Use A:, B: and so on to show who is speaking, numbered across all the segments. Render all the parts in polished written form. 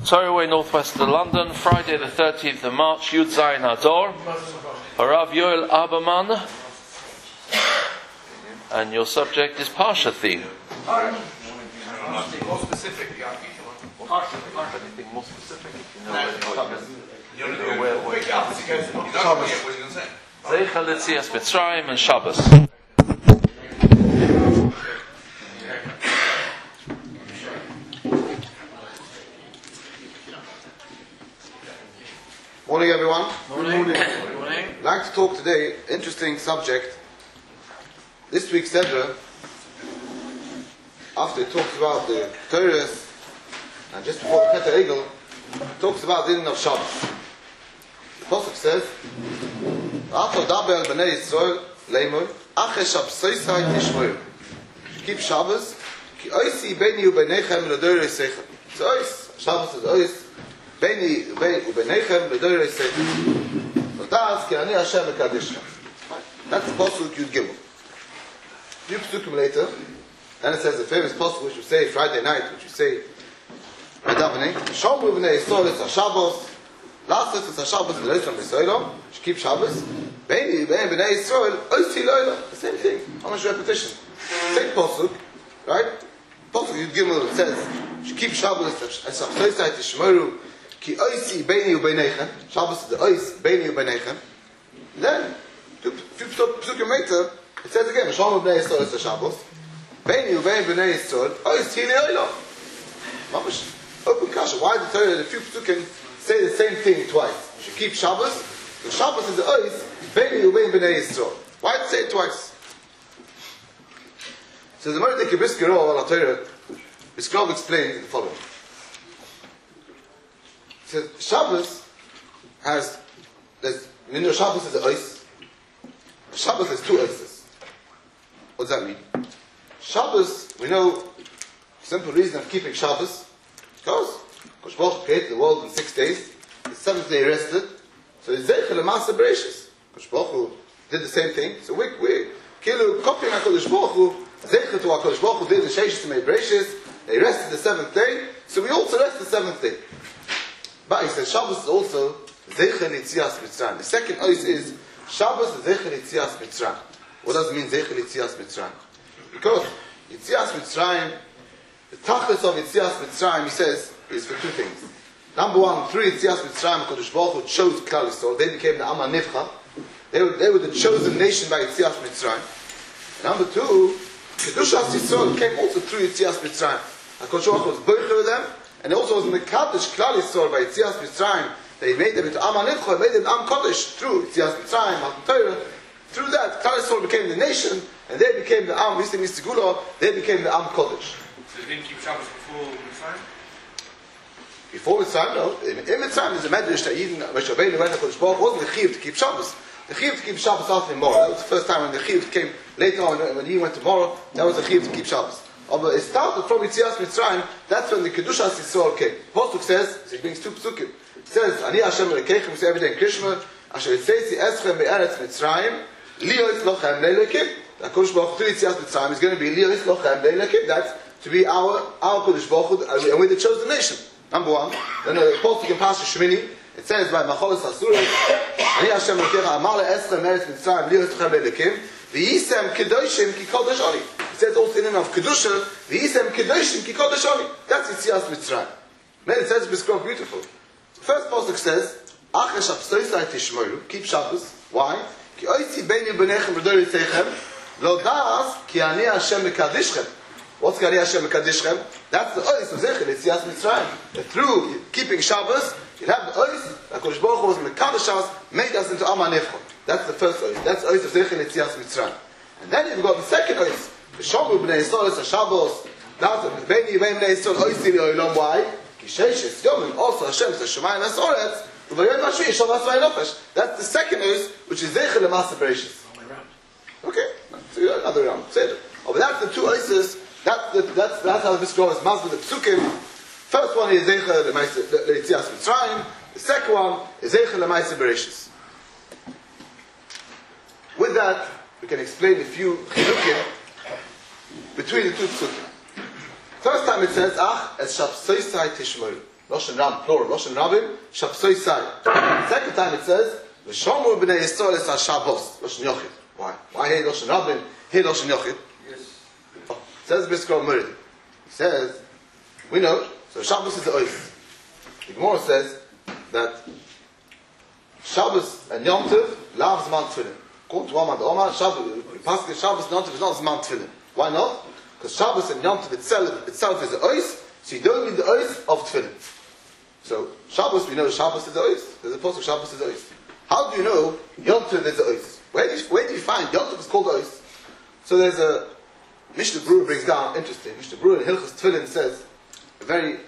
A: Torroway, northwest of London, Friday the 13th of March, Yud Zayin Ador, Harav Yoel Aberman, and your subject is Parsha theme.
B: More specific,
A: Anything more specific? Zeicha L'tzias Mitzrayim and Shabbos.
C: Morning, everyone.
B: Morning.
C: I'd like to talk today, interesting subject. This week's Seder, after it talks about the Torah, and just before the Keter Egel, it talks about the din of Shabbos. The Pasuk says, "After Daber b'nei Yisrael leimoy, ache Shabbosai tishmoyu." Keep Shabbos, ki oisi beini u'beinechem l'dorei sechem. It's ois. Shabbos is ois. Beini u'beinechem l'dorei sechem. L'taz ki ani Hashem mekadishchem. That's the Pasuk Yud Gimel. Few Pasukim later, then it says the famous Pasuk which we say Friday night, which we say by davening. Shomru b'nei Yisrael es Shabbos. Last is Shabbos v'leisam Yisrael. She keep Shabbos. Beini b'nei Yisrael oisi loyla. The same thing. How much repetition? Same Pasuk, right? Pasuk Yud Gimel it says she keep Shabbos as Shabbosai tishmoru ki oisi beini u'beinechem. Shabbos is the ois beini u'beinechem. Then few Pasukim later it says again Shomru b'nei Yisrael es Shabbos. Beini b'nei Yisrael oisi loyla. Mamash open kasha. Why the Torah the few Pasukim say the same thing twice? You should keep Shabbos. The Shabbos is the ois beini b'nei Yisrael. Why say it twice? So the Mordechai Briskero on Torah, Briskero explains the following. He says Shabbos has Shabbos is the ois. Shabbos has two oises. What does that mean? Shabbos, we know simple reason of keeping Shabbos because Kosh Baruch created the world in 6 days. The seventh day rested. So it's Zeicha L'Maaseh Bereishis. Kosh Baruch did the same thing. So we kilu copying HaKadosh Baruch Hu, Zeicha to HaKadosh Baruch Hu did the Sheishis Mei Bereishis. They rested the seventh day. So we also rest the seventh day. But he says Shabbos is also Zeicha L'Yitzias Mitzrayim. The second ois is Shabbos is Zeicha L'Yitzias Mitzrayim. What does it mean Zeicha L'Yitzias Mitzrayim? Because Yitzias Mitzrayim, the tachlis of Yitzias Mitzrayim, he says, is for two things. Number one, through Yitzias Mitzrayim, HaKadosh Baruch Hu chose Klal Yisrael. They became the Am HaNivcha. They were the chosen nation by Yitzias Mitzrayim. And number two, Kedushas Yisrael came also through Yitzias Mitzrayim. HaKadosh Baruch Hu was boicher with them, and also was Mekadosh Klal Yisrael by Yitzias Mitzrayim. They made them into Am HaNivcha, made them Am Kodesh through Yitzias Mitzrayim, Am Torah. Through that, Klal Yisrael became the nation, and they became the Am Mistigula, they became the Am Kodesh.
B: So they didn't keep Shabbos before Mitzrayim?
C: Before Mitzrayim, no. In Mitzrayim, there's a medrash that Yidden, Moshe Rabbeinu went to Kodesh Baruch wasn't the Chiyuv to keep Shabbos. The Chiyuv to keep Shabbos after Morah. That was the first time when the Chiyuv came later on, when he went to Morah, that was the Chiyuv to keep Shabbos. But it started from Yitzias Mitzrayim, that's when the Kedushas Yisrael came. Pasuk says, so he brings two Pasukim. It says, Ani Hashem Elokeichem, we say every day in Krishma, Asher Yitzesi Eschem Be'eretz Mitzrayim, Li'ois Lochem Le'elokim. The Kodesh Baruch Hu through Yitzias Mitzrayim is going to be Li'ois Lochem Le'elokim. That's to be our Kodesh Baruch Hu, and we're the chosen nation. Number one. Then the Pasuk in Pasuk Shemini, it says by Macholos Asuros, Ani Hashem Elokeichem Amar Le'eschem Be'eretz Mitzrayim, Li'ois Lochem Le'elokim. V'yisem Kedoshim Ki Kodesh Oni. It says also in the name of Kedusha, V'yisem Kedoshim Ki Kodesh Oni. That's Yitzias Mitzrayim. Then it says it's beautiful. First Pasuk says, Ache Shabbosai Tishmoru, keep Shabbos. Why? Ki oisi beini b'nechem v'dorei seichem, lo das ki ani Hashem mekadishchem. What's ki ani Hashem mekadishchem? That's the ois of Zeicha L'Yitzias Mitzrayim. Through keeping Shabbos, you have the ois, HaKadosh Baruch Hu was mekadish us, made us into Am HaNivcha. That's the first ois. That's the ois of Zeicha L'Yitzias Mitzrayim. And then you've got the second ois. V'shomru b'nei Yisrael es Shabbos. That's beini b'nei Yisrael oisi li'olam. Why? Ki sheishes yomim also Hashem es Hashemayim es Oretz. That's the second ois, which is Zeicha L'Maaseh Bereishis. Okay, so another round. But that's the two oises. That's how this goes. Masbid the Psukim. First one is Zeicha L'Yitzias Mitzrayim. The second one is Zeicha L'Maaseh Bereishis. With that, we can explain a few chilukim between the two Psukim. First time it says, Ach es Shabbosai Tishmoru. Loshen Rab, plural, Loshen Rabim, Shabsoisai. Second time it says, V'shomu b'nei Yisrael es ha-Shabbos, Loshen Yochid. Why? Why here Loshen Rabim, here Loshen Yochid?
B: Yes.
C: Oh, says Brisker Murray. He says, we know, so Shabbos is the oath. The Gemara says that Shabbos and Yom Tov loves Zman Tefillin. According to Rambam, the Omar, Shabbos, Shabbos and Yom Tov is not Zman Tefillin. Why not? Because Shabbos and Yom Tov itself is the oath, so you don't need the oath of Tefillin. So Shabbos, we know Shabbos is the oath. There's a post of Shabbos is the oath. How do you know Yom Tov is the oath? Where do you find Yom Tov is called the oath? So there's a Mishnah Berurah brings down, interesting. Mishnah Berurah in Hilchos Tefillin says a very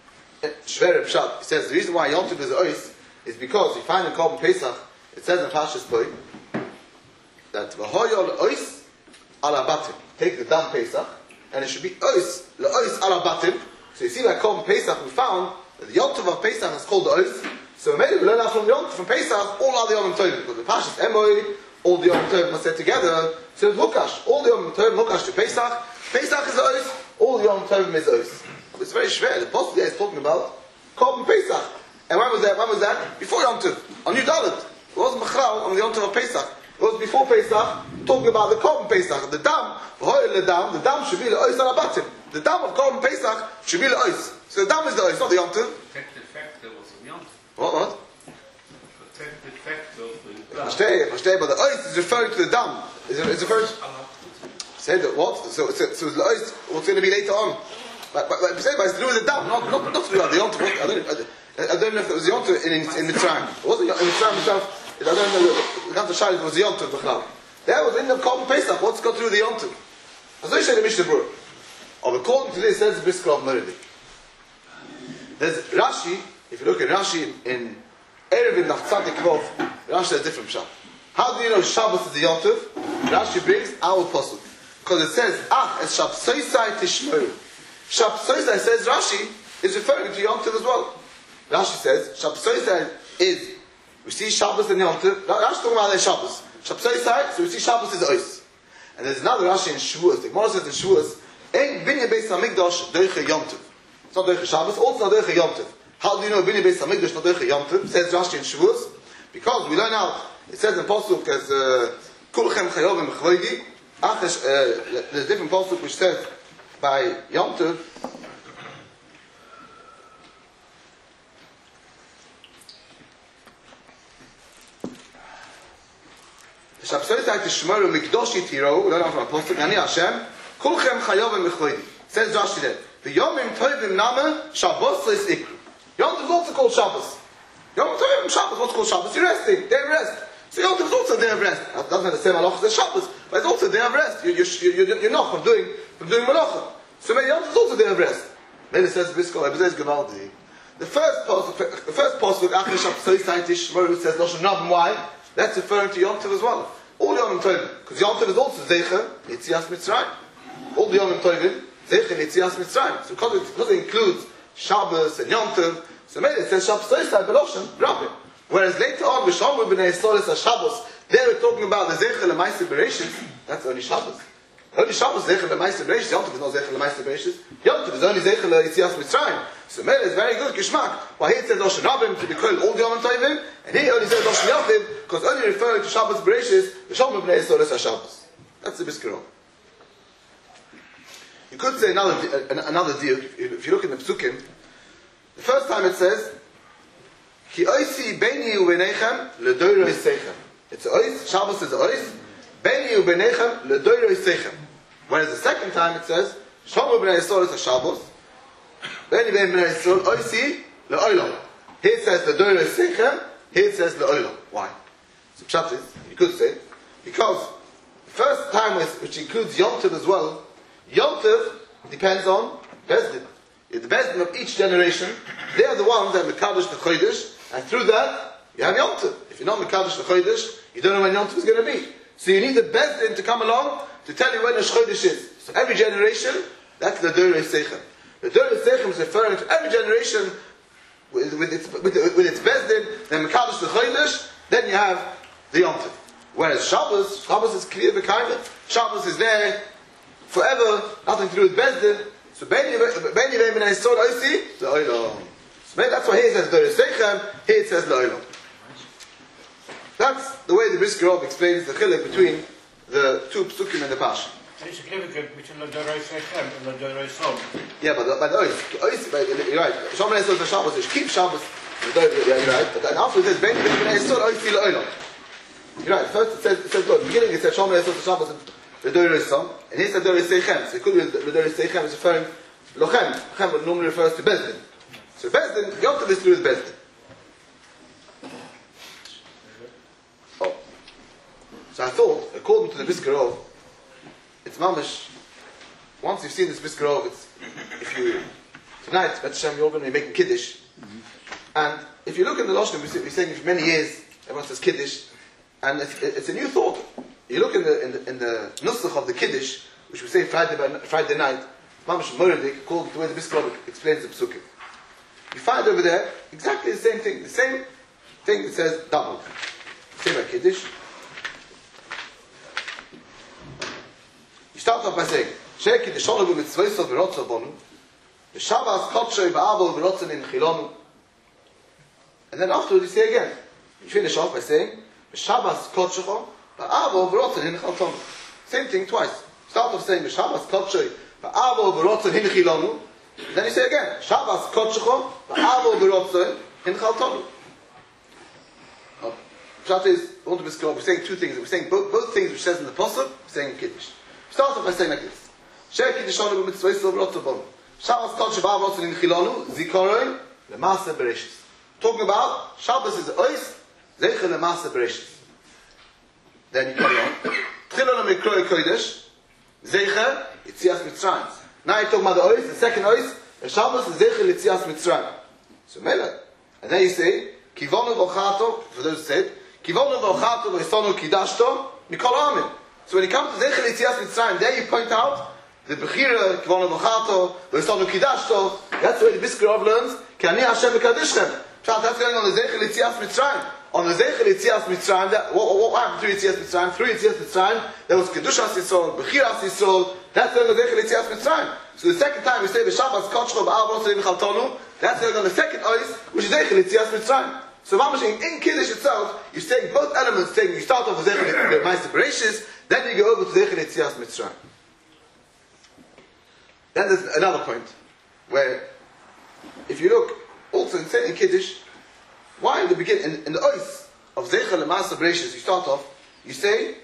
C: shver pshat. He says the reason why Yom Tov is the oath is because you find in Korban Pesach, it says in Parshas Bo that v'hoyol ois ala batim. Take the dam Pesach, and it should be ois leois ala batim. So you see, like Korban Pesach, we found that the Yom Tov of Pesach is called the ois. So maybe we learn out from Yom Tov from Pesach all other Yom Tov, because the Parshas Emoi, all the Yom Tov must say together. So it's Mukash, all the Yom Tov Mukash to Pesach. Pesach is the ois, all the Yom Tov is ois. It's very shver. The Apostle there is talking about Korban Pesach. And when was that? When was that? Before Yom Tov. On Yud Aleph. It wasn't Machral on the Yom Tov of Pesach. It was before Pesach, talking about the Korban Pesach. The dam, the dam should be the ois al abatim. The dam of Korban Pesach should be the ois. So the dam is the ois, not the Yom Tov.
B: Protected factor was in Yom Tov.
C: What?
B: Protected factor for the
C: Verstehe, but the ois is referring to the dam. It's referring to... Say that what? So the ois, what's going to be later on? But it's to do with the dam, not to do with the Yom Tov. I don't know if it was Yom Tov in Mitzrayim. It wasn't in Mitzrayim itself. I don't know. The Gantar Shai was Yom Tov B'chlal. That was in the Korban Pesach. What's got to do with the Yom Tov? As I say the Mishnah Berurah. According to this, says the Brisker of Meridi. There's Rashi. If you look at Rashi in Erevin Nach Tzadik Vov, Rashi has a different pshat. How do you know Shabbos is the Yom Tov? Rashi brings our pasuk because it says es Shabsoisai Tishmeru. Shabsoisai, says Rashi, is referring to Yom Tov as well. Rashi says Shabsoisai is, we see Shabbos and Yom Tov. Rashi talking about their Shabbos. Shabsoisai, so we see Shabbos is the ois. And there's another Rashi in Shavuos. The Gemara says in Shavuos, Ein Binyan Beis Hamikdash Doiche Yom Tov. It's not Doiche Shabbos, also not Doiche Yom Tov. How do you know Binyan Beis Hamikdash not Doiche Yom Tov? Says Rashi in Shavuos. Because we learn out, it says in Pasuk as Kulchem Chayovim Chvoidi. There's a different Pasuk which says by Yom Tov, Shabsoisai Tishmeru Mikdoshi Tiro, we learn out from Pasuk, Ani Hashem, Kulchem Chayovim Chvoidi. Says Rashi there, the Yomim Tovim Nama Shabbos Leis Ikru. Yom Tov is also called Shabbos. Yom Tov Shabbos, what's called Shabbos? You're resting, day of rest. So Yom Tov is also a day of rest. It doesn't have the same halachas as Shabbos, but it's also a day of rest. You're not from doing malacha. So maybe Yom Tov is also a day of rest. Then it says Brisker, it says Gavaldi. The first pasuk, Achar Shabsoisai Tishmeru, says Loshen Rabim. Why? That's referring to Yom Tov as well. All Yom Tovim, because Yom Tov is also Zeicher Yetzias Mitzrayim. All the Yom Tovim, Zeicher Yetzias Mitzrayim. So because it includes Shabbos and Yom Tov, so maybe it says Shabsoisai Loshen Rabim. Whereas later on, V'shomu b'nei Yisrael es ha-Shabbos, there we're talking about the Zeicher L'maaseh Bereishis. That's only Shabbos. Only Shabbos Zeicher L'maaseh Bereishis. Yom Tov is not Zeicher L'maaseh Bereishis. Yom Tov is only Zeicher L'Yetzias Mitzrayim. So maybe it's very good Gishmak. Why here it says Loshen Rabim to be called all the Yom Tovim, and here only says Loshen Yochid because only referring to Shabbos Bereishis. V'shomu b'nei Yisrael es ha-Shabbos. That's the Brisker. You could say another deal. If you look in the Psukim, the first time it says Ki oisi beini ubenechem ledoiroi seichem. It's ois, Shabbos is ois, beini ubenechem ledoiroi seichem. Whereas the second time it says, Shomu b'nei Yisrael is a Shabbos, beini b'nei Yisrael oisi le'olam. Here it says ledoiroi seichem, here it says le'olam. Why? So pshat is, you could say, because the first time which includes Yom Tov as well, Yom Tov depends on Bezdin. The Bezdin of each generation, they are the ones that Mekadosh the Chodesh, and through that, you have Yom Tov. If you're not Mekadosh the Chodesh, you don't know when Yom Tov is going to be. So you need the Bezdin to come along to tell you when the Chodesh is. So every generation, that's the Dorei Seichem. The Dorei Seichem is referring to every generation with its Bezdin, then Mekadosh the Chodesh, then you have the Yom Tov. Whereas Shabbos is clear B'Kaimah. Shabbos is there forever, nothing to do with Bezdin. So So that's why here it says Doris Seichem, here it says Lo'olam. That's the way the Brisker Rov explains the chilek between the two psukim in the Pasha.
B: It's significant between the Dorei Seichem and the Dorei Som.
C: Yeah, but the ois, you're right. Shomer says the Shabbos is keep Shabbos. Yeah, you're right. But then after it says Bein B'nei Yisrael ois fil Olam. You're right. First it says good. In the beginning it says Shomer says the Shabbos is the Dorei Som, and here it says Dorei Seichem. So it could be the Dorei Seichem is referring Lochem. Lochem normally refers to Bezdin. So Bezdin, Yom Tov is through with Bezdin. Oh. So I thought, according to the Brisker Rov, it's mamish. Once you've seen this Brisker Rov, it's if you tonight, Bet Hashem, you're going to be making kiddush, and if you look in the Lashon, we're saying it for many years. Everyone says kiddush, and it's a new thought. You look in the nusach of the kiddush, which we say Friday night, mamish moradik, according to the way the Brisker Rov explains the psukim. You find over there exactly the same thing. The same thing that says double. Same like kiddush. You start off by saying, Sheki the Shologu mitzvayso v'rotzo bonu, the Shabbos kotshoi ba'avo v'rotzen in chilonu. And then afterwards you say again. You finish off by saying, the Shabbos kotshocho ba'avo v'rotzen in chaltonu. Same thing twice. Start off saying, the Shabbos kotshoi ba'avo v'rotzen in chilonu. And then you say again, Shabbos kotshocho ba'avo v'rotzen in chaltonu. Pshat is, we're saying two things. We're saying both things which says in the Pasuk, we're saying in Kiddush. Start off by saying like this. Sheki d'shonu b'mitzvayso v'rotzo bonu. Shabbos kodsho ba'avo v'rotzen in chilonu, zikoroi l'maaseh bereshis. Talking about, Shabbos is ois, zeicha l'maaseh bereshis. Then you carry on. Tchilon ha'mikroi kodesh, zeicha yitzias Mitzrayim. Now you're talking about the ois, the second ois, the Shabbos is zeicha yitzias Mitzrayim. So mele. And then you say, kivonu v'ochato, for those who said, kivonu v'ochato v'isonu kidashto, mikol amin. So when it comes to Zeichel Yitzias Mitzrayim, there you point out the Bechira, Kivonu V'chato, V'esonu Kidashto. That's the way the Brisker Rov learns. Ki ani Hashem Mekadishchem. That's going on the Zeichel Yitzias Mitzrayim. On the Zeichel Yitzias Mitzrayim, what happened through Yitzias Mitzrayim? Through Yitzias Mitzrayim, there was Kedushas Yisrael, Bechiras Yisrael. That's going on the Zeichel Yitzias Mitzrayim. So the second time we say the Shabbos Kotsho Ba'al Rosa Lim Chaltonu, that's going on the second ois, which is Zeichel Yitzias Mitzrayim. So in Kiddush itself, you're saying both elements. You start off with Zeichel Ma'aseh Bereshis, then you go over to Zeichel Yitzias Mitzrayim. Then there's another point where, if you look also in Kiddush, why in the beginning, in the ois of Zeichel Ma'aseh Bereshis, you start off, you say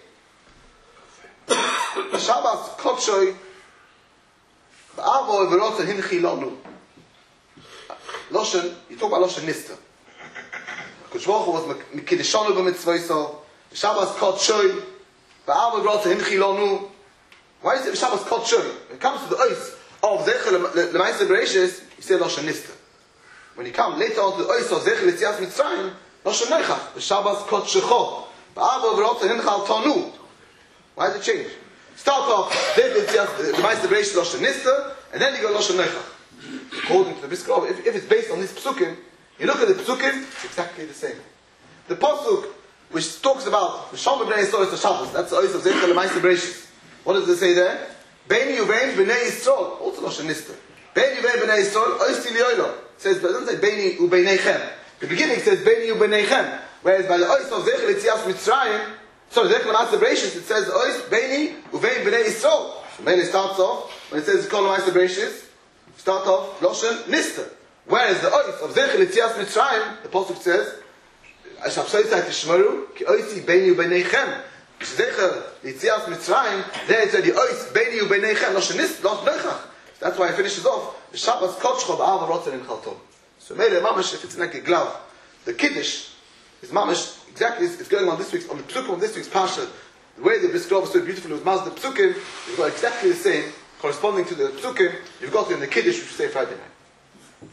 C: Shabbos Kotshoy Ba'avo V'rotzen Hinchi Lonu. Loshen, you talk about Loshen Nista. Kodesh Baruch Hu was Mikidishonu b'mitzvayso. Shabbos Kotshoy ba'avo v'rotzen hinchi lonu. Why is it Shabbos Kotshoy? When it comes to the ois of Zeichel L'maaseh Bereshis, you say Loshen Nista. When you come later on to the ois of Zeichel Yitzias Mitzrayim, Loshen Neichach. The Shabbos Kotshecho ba'avo v'rotzen hinchal tonu. Why does it change? Start off Zeichel Yitzias L'maaseh Bereshis Loshen Nista, and then you go Loshen Neichach. According to the Brisker Rov, if it's based on this psukim, you look at the psukim, it's exactly the same. The pasuk which talks about the Shomer b'nei Yisrael is the Shabbos, that's the ois of Zeichel L'maaseh Bereshis. What does it say there? Beini uvein b'nei Yisrael, also Loshen Nista. Beini uvein b'nei Yisrael, ois ti li'oilo. It says, but it doesn't say Beini u'beineichem. The beginning says Beini u'beineichem, whereas by the ois of Zeichel Yitzias Mitzrayim, sorry, Zeichel L'maaseh Bereshis, it says ois Beini uvein b'nei Yisrael. So Beini starts off when it says Kol L'maaseh Bereshis. Start off Loshen Nista. Whereas the ois of Zeichel Yitzias Mitzrayim, the pasuk says, "Ashav soisai tishmeru ki oisi beini u'beineichem." Zeichel Yitzias Mitzrayim, there it said the ois beini u'beineichem Loshen Nista, Loshen Neichach. That's why it finishes off the Shabbos Kotsho ba'avo v'rotzen in chalton. So Meile mamash, if it's like a glove, the Kiddush is mamash exactly. It's going on this week's on the psukim of this week's parsha. The way the Brisker Rov was so beautiful with Maz the psukim, you've got exactly the same. Corresponding to the psukim, you've got it in the Kiddush, which we say Friday night.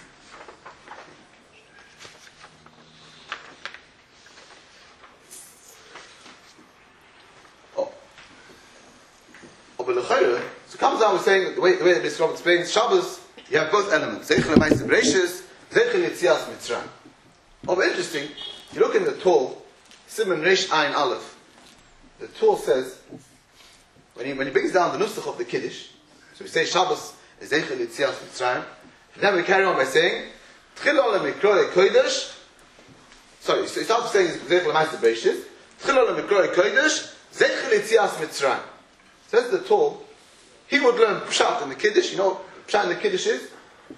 C: So it comes down with saying the way the Brisker Rov explains Shabbos, you have both elements. Zeichel L'maaseh Bereshis, Zeichel Yitzias Mitzrayim. Oh, but interesting, you look in the Torah, Siman Reish Ayin Aleph, the Torah says, when he brings down the nusach of the Kiddush, so we say Shabbos is Zeichel Yitzias Mitzrayim, then we carry on by saying, Tchila le'mikroi kodesh. Sorry, so he starts saying Zechel Ma'aser Bereishis. Tchila le'mikroi kodesh. Zechel Yitzias Mitzrayim. Says the Torah, he would learn Pshat in the Kiddush. You know what Pshat in the Kiddush is?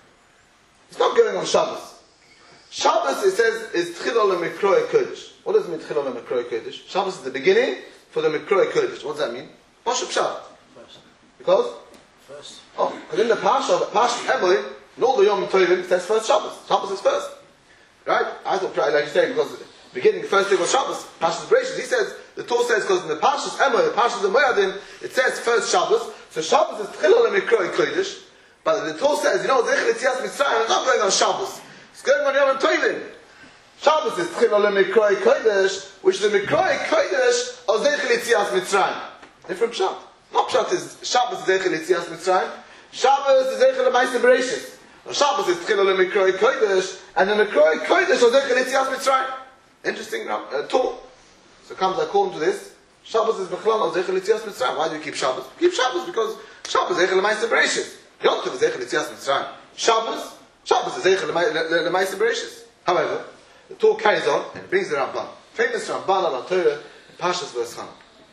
C: It's not going on Shabbos. Shabbos, it says, is Tchila le'mikroi kodesh. What does it mean, Tchila le'mikroi kodesh? Shabbos is the beginning for the mikroi kodesh. What does that mean? What's Pshat? Because?
B: First.
C: Oh, because in the Parsha Emoi, in all the Yom Tovim, it says first Shabbos. Shabbos is first. Right? I thought, like you say, because the beginning, the first thing was Shabbos. Parshas Bereishis. He says, the Torah says, because in the Parshas Emoi, the Parshas of Moedim, it says first Shabbos. So Shabbos is Tchila le'mikroi kodesh. But the Torah says, you know, Zechel Yitzias Mitzrayim is not going on Shabbos. It's going on Yom Tovim. Shabbos is Tchila le'mikroi kodesh, which is the mikroi kodesh of Zechel Yitzias Mitzrayim. Different Pshat. Not Pshat is Shabbos is Zechel Yitzias Mitzrayim. Shabbos is Zechel Ma'aser Bereishis. Shabbos is Tchila le'mikroi kodesh, and the mikroi kodesh of Zechel Yitzias Mitzrayim. Interesting talk. So it comes according to this. Shabbos is Bechlal of Zechel Yitzias Mitzrayim. Why do you keep Shabbos? We keep Shabbos because Shabbos is Zechel Ma'aser Bereishis. Yom Tov is Zechel Yitzias Mitzrayim. Shabbos is Zechel Ma'aser Bereishis. However, the talk carries on and it brings the Ramban. Famous Ramban al Torah in Parshas V'Eschana.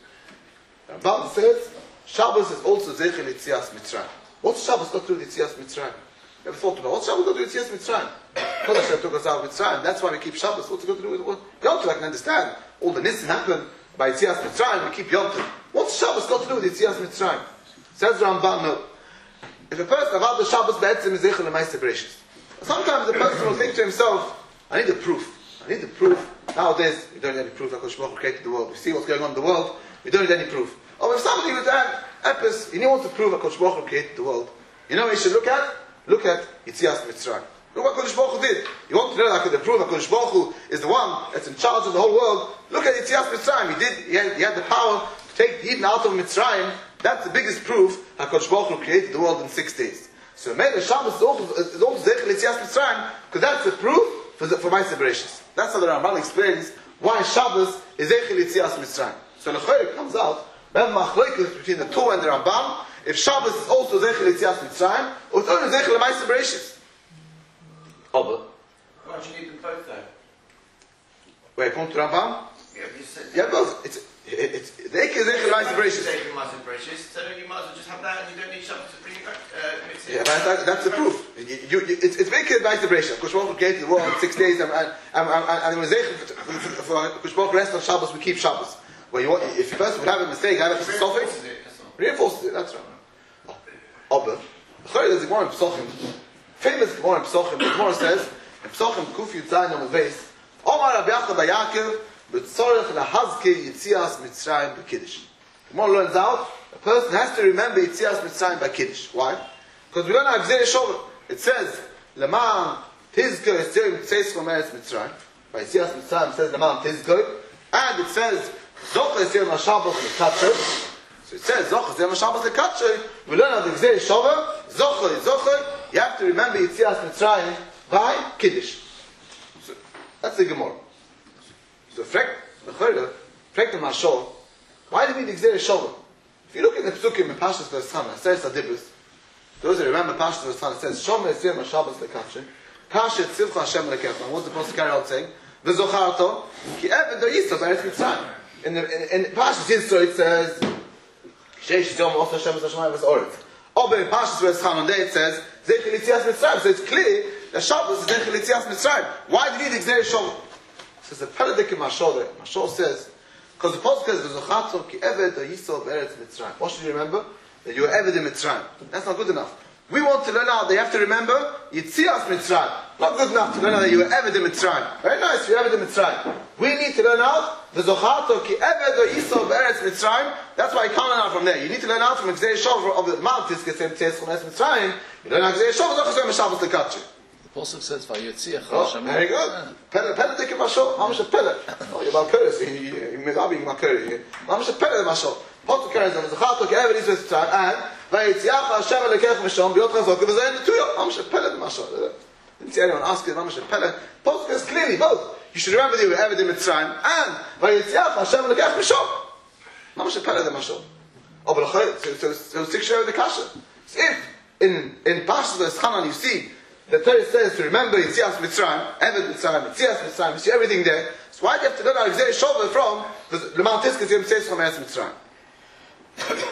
C: Ramban says Shabbos is also Zechel Yitzias Mitzrayim. What's Shabbos got to do with Yitzias Mitzrayim? You ever thought about what's Shabbos got to do with Yitzias Mitzrayim? Because Hashem took us out of Mitzrayim. That's why we keep Shabbos. What's it got to do with what? Yom Tov, I can understand. All the nisim happen by Yitzias Mitzrayim. We keep Yom Tov. What's Shabbos got to do with Yitzias Mitzrayim? Says Ramban, no. If a person about the Shabbos be'etzim is Zechel Ma'aser Bereishis. Sometimes the person will think to himself, I need a proof. Nowadays, we don't need any proof that HaKadosh Baruch Hu created the world. We see what's going on in the world, we don't need any proof. Or if somebody would add epis, he wants to prove that HaKadosh Baruch Hu created the world. You know what you should look at? Look at Yitzias Mitzrayim. Look what HaKadosh Baruch Hu did. You want to know that to prove that HaKadosh Baruch Hu is the one that's in charge of the whole world? Look at Yitzias Mitzrayim. He had the power to take the Yidden out of Mitzrayim. That's the biggest proof HaKadosh Baruch Hu created the world in 6 days. So maybe Shabbos is also Zechel Yitzias Mitzrayim, because that's the proof for Ma'aser Bereishis. That's how the Ramban explains why Shabbos is Zechel Yitzias Mitzrayim. So the Chayrik comes out, we have machlokes between the Torah and the Ramban, if Shabbos is also Zechel Yitzias Mitzrayim, or it's only Zechel Ma'aser Bereishis.
D: Why do you need them both though?
C: Where, according to Ramban?
D: Yeah, you said
C: Yeah, both. It's Zechel Ma'aser Bereishis.
D: So you might as well just have that and you don't need Shabbos to bring it back. Mix it.
C: Yeah, but that's the proof. It's Zechel Ma'aser Bereishis. Kosh Baruch Hu created the world in 6 days, and when Zechel for Kosh Baruch Hu rest on Shabbos, we keep Shabbos. Well, if a person would have a mistake, have a suffix, reinforces it. That's right. Abba, there's a Gemara in Pesachim, famous Gemara in Pesachim. The Gemara says in Pesachim Kuf Yud Zayin on the base, Omar Rabbi Yaakov bar Yaakov b'tzorech lahazke Yitzias Mitzrayim b'Kiddush. The Gemara learns out a person has to remember Yitzias Mitzrayim by Kiddush. Why? Because we don't have Gzei Shover. It says Leman Tizgo Yisrael Mitzayis from Eretz Mitzrayim. By Yitzias Mitzrayim it says Leman Tizgo, and it says Zoch Yisrael Mashabos Lekatcher. So it says Zoch Yisrael Mashabos Lekatcher. We learn out the Gzei Shover. Zocher. You have to remember Yitzias Mitzrayim by Kiddush. So that's the Gemara. So frek the Mashal, why do we need the Gzei Shover? If you look at the Psukim in Parshas V'Eschana, it says Adibus. Those who remember Parshas V'Eschana, it says Shomer Yisrael Mashabos Lekatcher. Kasher Tzivcha Hashem Lekefan. What's the supposed to carry out saying? V'Zocharto Ki Eved Do Yisrael B'Eretz Mitzrayim. In Parshas Yisro it says Sheish Yom Ofer Hashem V'Shamayim V'Oretz. Over in Parshas V'Eschana it says Zechel Yitzias Mitzrayim. So it's clear that Shabbos is Zechel Yitzias Mitzrayim. Why do you need the Gzei Shover? It says a Peladik in Mashal there. Mashal says because the Pasuk says V'Zochato Ki Eved Do Yisrael B'Eretz Mitzrayim. What should you remember? That you are Eved in Mitzrayim. That's not good enough. We want to learn out, they have to remember Yitzias Mitzrayim. Not good enough to learn out that you were Eved in Mitzrayim. Very nice, you're Eved in Mitzrayim. We need to learn out V'Zochato Ki Eved Do Yisrael B'Eretz Mitzrayim. That's why you can't learn out from there. You need to learn out from Gzei Shover of the Mount Tizkesem Tzes from Mitzrayim. You learn out Gzei Shover Zoch Yisrael Mashabos Lekatcher.
A: The Pasuk says Vayotziach
C: Hashem. Very good. Pele dik Mashal. Mamash a Pele. Oh, you're Malkeres. You're Medabi Malkeres. Mamash a Pele Mashal. Pasuk carries on V'Zochato Ki Eved Yisrael Mitzrayim and Vayitziach Hashem Lekech Mishom B'Yot Chazok V'Zayin Tuyo. Mamash a Pele Mashal. Didn't see anyone asking Mamash a Pele. Pasuk is clearly both. You should remember that you were Eved in Mitzrayim and Vayitziach Hashem Lekech Mishom. Mamash a Pele Mashal. Oh, but so 6 years of the Kasha. So if in Parshas V'Eschana you see the Torah says to remember Yitzias Mitzrayim, Emet Mitzrayim, Yitzias Mitzrayim, you see everything there. So why do you have to learn Gzei Shova from the Mount Tiskas Yom Tzeitzchom Eretz Mitzrayim?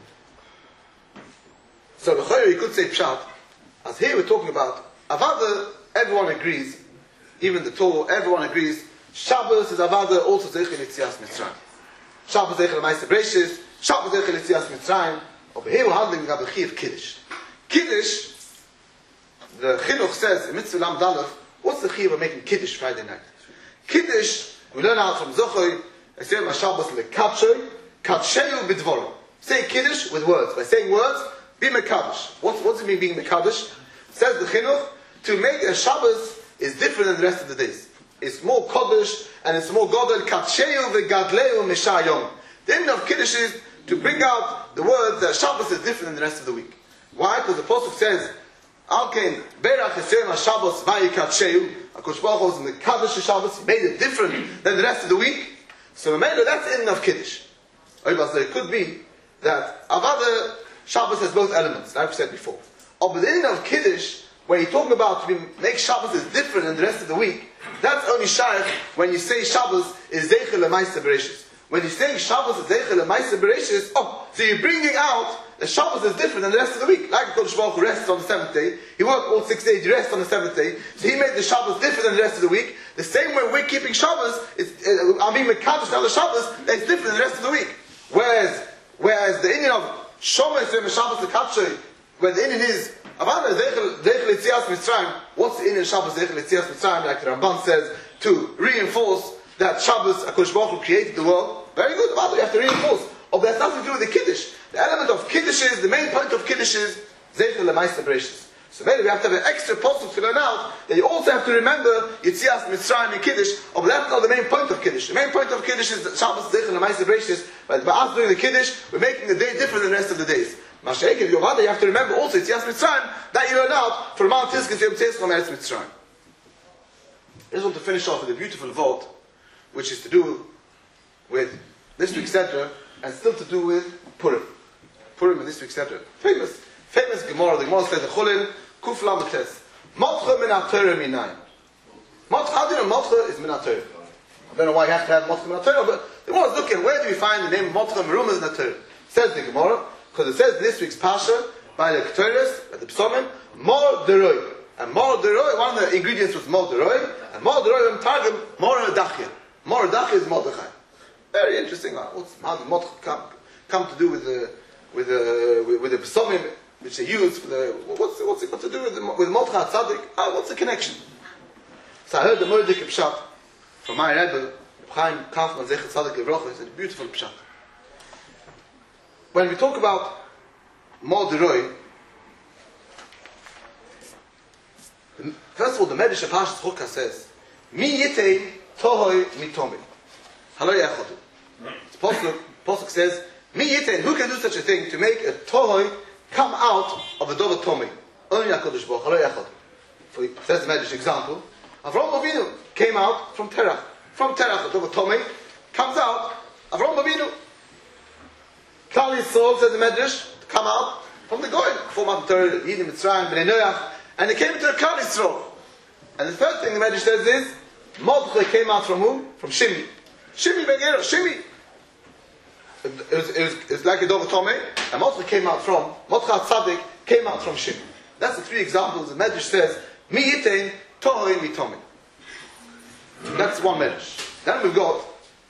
C: So the you could say Pshat, as here we're talking about Avada, everyone agrees, even the Torah, everyone agrees, Shabbos is Avada also Zeichel Yitzias Mitzrayim. Shabbos Zeichel Ma'aseh Bereishis, Shabbos Zeichel Yitzias Mitzrayim. Over here we're handling the Chi of Kiddush. Kiddush, the Chinuch says in Mitzvah Lam Dalef, what's the Chi of making Kiddush Friday night? Kiddush, we learn out from Zochoi, I say my Shabbos lekatshoi, katsheyu b'dvorim. Say Kiddush with words. By saying words, be Mekadosh. What does it mean being Mekadosh? Says the Chinuch, to make a Shabbos is different than the rest of the days. It's more Kodesh, and it's more Godel, katsheyu v'gadleu mishayom. The end of Kiddush is to bring out the words that Shabbos is different than the rest of the week. Why? Because the Pasuk says, Alkein berach Yisrael Shabbos vayikatsheyu. HaKadosh Baruch Hu was in the Kaddish Shabbos. He made it different than the rest of the week. So remember, that's the end of Kiddush. So it could be that Avada Shabbos has both elements, like we said before. But the end of Kiddush, where you're talking about to make Shabbos is different than the rest of the week, that's only shaykh when you say Shabbos is Zeichel L'Maaseh Bereishis. When you're saying Shabbos is Zeichel L'Maaseh Bereishis, so you're bringing out that Shabbos is different than the rest of the week. Like HaKadosh Baruch Hu rests on the 7th day, he worked all 6 days, he rests on the 7th day, so he made the Shabbos different than the rest of the week. The same way we're keeping Shabbos, I mean Mekadosh now the Shabbos, that's different than the rest of the week. Whereas the Indian of Shomer Yisrael Shabbos Lekatshoi, where the Indian is Avada Zeichel Yitzias Mitzrayim, what's the Indian Shabbos Zeichel Yitzias Mitzrayim, like the Ramban says, to reinforce that Shabbos HaKadosh Baruch Hu created the world. Very good, Avada, you have to reinforce. But that's nothing to do with the Kiddush. The element of Kiddush is, the main point of Kiddush is Zeichel L'Maaseh Bereishis. So maybe we have to have an extra posuk to learn out that you also have to remember Yitzias Mitzrayim and Kiddush, but that's not the main point of Kiddush. The main point of Kiddush is that Shabbos Zeichel L'Maaseh Bereishis, but by us doing the Kiddush, we're making the day different than the rest of the days. Mashiach, if you have to remember also Yitzias Mitzrayim, that you learn out for Mount Tiskas Yom Tzeitzchom Eretz Mitzrayim. I just want to finish off with a beautiful vote, which is to do with this week's Seder, and still to do with Purim. Purim and this week's Seder. Famous Gemara. The Gemara says, the Chulin, Kuf Lamates. Motcha min ha-Torah minayin. How do you know Motcha is min ha-Torah? I don't know why you have to have Motcha min ha-Torah, but the Gemara is looking, where do we find the name Motcha Merumas in the Torah? Says the Gemara, because it says this week's Pasha, by the Ketores, by the Psomim, Mor Deroi. And Mor Deroi, one of the ingredients was Mor Deroi, and Mor Deroi in Targum, Mor Adachia. Mor Adachia is Mordechai. Very interesting. How does Mordechai come to do with the Psomim which they use? What's it got to do with Mordechai Tzaddik? What's the connection? So I heard the Mordechai Pshat from my Rebbe, Chaim Kaufman Zechet Tzaddik Levrocha. It's a beautiful Pshat. When we talk about Mordechai, first of all, the Medrash of Parshas Chukah says, Mi yitei tohoi mitomi. Haloi echodu. Pasuk says, Mi yitei, who can do such a thing to make a tohoi come out of a dover tomi? Only HaKadosh Baruch Hu, haloi echodu. Says the Medrash example, Avraham Avinu came out from Terach. From Terach, a dover tomi comes out, Avraham Avinu. Klal Yisrael, says the Medrash, come out from the Goyim. Before Matan Torah, Yidim, Mitzrayim, Bnei Noach, and they came into the Klal Yisrael. And the first thing the Medrash says is, Mordechai came out from who? From Shimi. Shimi ben Gera, Shimi. It was like a Dover Tomei, and Mordechai came out from, Mordechai Tzaddik came out from Shimi. That's the three examples the Medrash says, Mi yitein tohoi mi tomei. That's one Medrash. Then we've got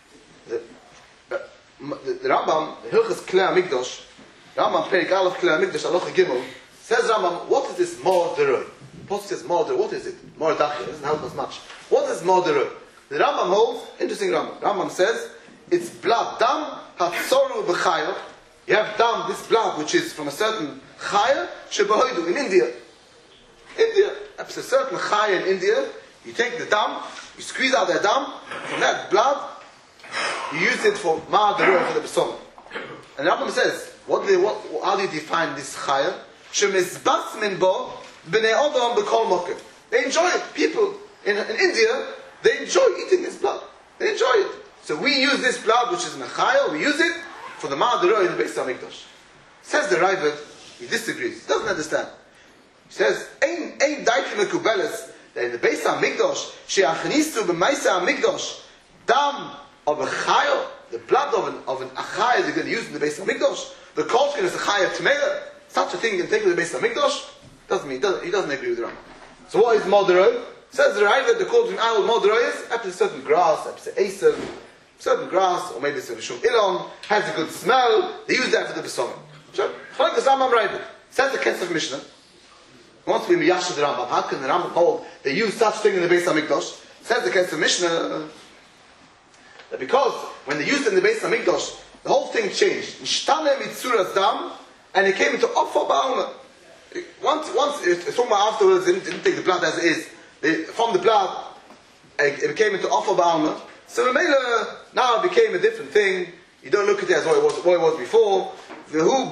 C: the Rambam, the Hilchas Klei HaMikdash, Rambam Perik Aleph Klei HaMikdash, Alocha Gimel, says Rambam, what is this Mor Deroi? Pasuk says Mor Deroi, what is it? Mor Dachia, it doesn't help us much. What is Mor Deroi? The Rambam holds, interesting Rambam. Rambam says, it's blood, dam hatzoru b'chayot. You have dam, this blood, which is from a certain chaya, shebahoidu, in India. That's a certain chaya in India. You take the dam, you squeeze out that dam, from that blood, you use it for ma deroi, for the besom. And the Rambam says, how do you define this chaya? Shemizbas min bo, b'nei odom b'kol mokem. They enjoy it. People in India, they enjoy eating this blood. They enjoy it. So we use this blood, which is mechayel, we use it for the Ma'adaroi in the Beis HaMikdash. Says the Ravid, he disagrees. He doesn't understand. He says, Ein Daikin Mekubeles, that in the Beis HaMikdash, She'achnisu b'Meisa HaMikdash, Dam of a Chayil, the blood of an Achayil they're going to use in the Beis HaMikdash, the Kolshkin is a Chayil Tmeir, such a thing you can take to the Beis HaMikdash, he doesn't agree with the Rambam. So what is Moderoi? Says the Raiva, the Kolshkin Ayil Moderoi is, after a certain grass, after Esav, certain grass, or maybe it's a Shum Ilon, has a good smell, they use that for the Besomim. Sure. Like the Rambam Raiva. Says the Kesef Mishnah, wants to be Miyasha the Rambam. How can the Rambam hold they use such thing in the Beis HaMikdash? Says the Kesef Mishnah that because when they used it in the Beis HaMikdash, the whole thing changed. Nishtane mitzuras dam, and it came into Offa Ba'alma. Once it's talking about afterwards, they didn't take the blood as it is. From the blood, it became into Offa Ba'alma. So now it became a different thing. You don't look at it as what it was before. And now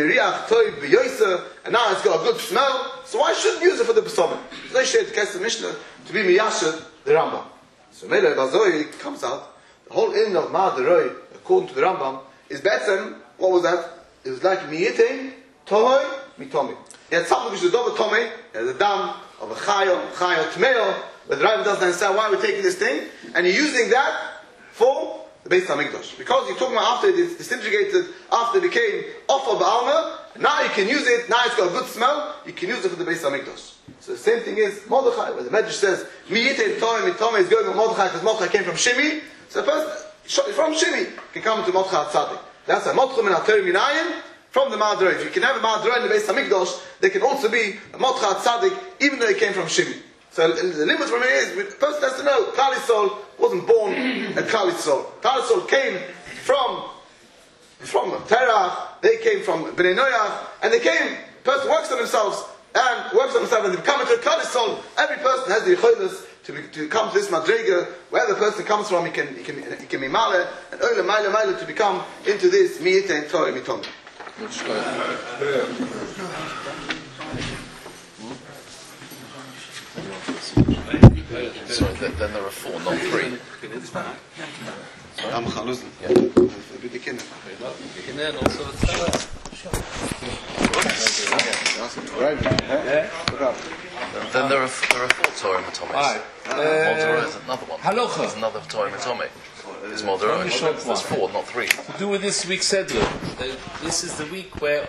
C: it's got a good smell, so why shouldn't you use it for the Pesomim? They share the Kesef Mishnah to be Miyashad the Rambam. So Mele Bazoi comes out, the whole in of Ma'adaroi, according to the Rambam, is better. What was that? It was like Miyitin, Tohoi, Mitomi. He had something which is Dova Tomi, he had the dam of a Chayo, Tmeo, but the Rambam doesn't understand why we're taking this thing, and you're using that for the Beis HaMikdash. Because you're talking about after it is disintegrated, after it became Offa Ba'alma, now you can use it, now it's got a good smell, you can use it for the Beis HaMikdash. So the same thing is Mordechai, where the Medrash says, Miyitin Toim Mitome is going with Mordechai because Mordechai came from Shimi, so the person from Shimi can come to Mordechai Tzadik. That's why Mordechai Min HaTorah Minayin, from the Ma'adaroi. If you can have a Ma'adaroi in the Beis HaMikdash, they can also be a Mordechai Tzadik, even though they came from Shimi. So the limit from it is, the person has to know, Klal Yisrael wasn't born at Klal Yisrael. Klal Yisrael came from Terach, they came from Bnei Noach, and the person works on themselves, and they become into Klal Yisrael. Every person has the yichaylos to come to this madrega, where the person comes from, he can be male, and oile male to become into this miyite and Torah mitom.
A: So then there are 4, not 3.
C: I'm Chaluzin.
A: Then there are 4 Torah Matomis. Moderoi is another one.
E: Halacha.
A: There's another Torah Matomi. It's Moderoi. There's 4, not 3.
E: To do with this week's Sedler, this is the week where